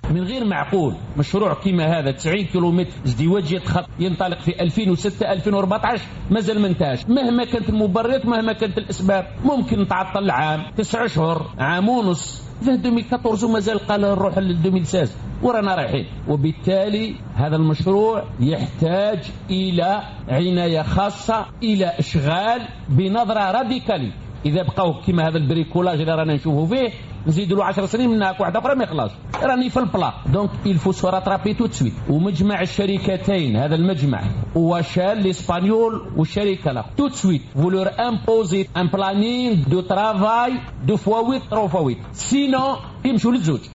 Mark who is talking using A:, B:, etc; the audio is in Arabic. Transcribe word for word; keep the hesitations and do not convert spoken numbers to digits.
A: من غير معقول مشروع كيما هذا تسعين كيلومتر ازدواجية خط ينطلق في ألفين وستة ألفين وأربعطاش مازال ما انتهاش. مهما كانت المبررات مهما كانت الاسباب ممكن نتعطل عام تسع اشهر عام ونص. في ألفين وأربعطاش مازال قال نروح ل ألفين وستة عشر ورانا رايحين. وبالتالي هذا المشروع يحتاج إلى عناية خاصة، إلى إشغال بنظرة راديكالية. إذا بقاو كما هذا البريكولاج اللي رانا نشوفوا فيه نزيدوا له عشر سنين من هاك واحدة أخرى ما يخلص، راني في البلا. دونك il faut se rattraper tout de suite. ومجمع الشركتين هذا المجمع وشال الإسبانيول والشركة لا tout de suite vous leur imposez un planning de travail deux fois huit trois fois huit sinon يمشوا للزوج.